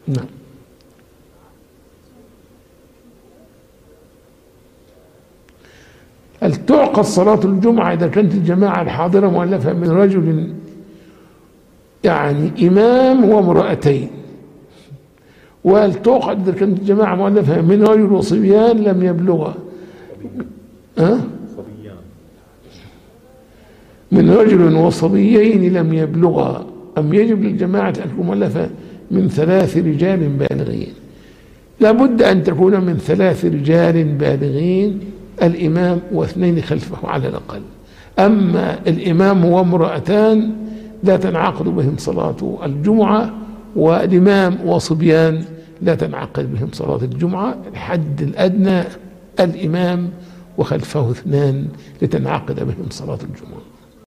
نعم. هل تعقد صلاة الجمعة إذا كانت الجماعة الحاضرة مؤلفة من رجل يعني إمام وامرأتين، وهل تعقد إذا كانت الجماعة مؤلفة من رجل وصبيان لم يبلغا؟ من رجل وصبيين لم يبلغا، أم يجب للجماعة أن تكون مؤلفة من 3 رجال بالغين؟ لابد أن تكون من 3 رجال بالغين، الإمام و2 خلفه على الأقل. أما الإمام وامرأتان لا تنعقد بهم صلاة الجمعة، والإمام وصبيان لا تنعقد بهم صلاة الجمعة. الحد الأدنى الإمام وخلفه 2 لتنعقد بهم صلاة الجمعة.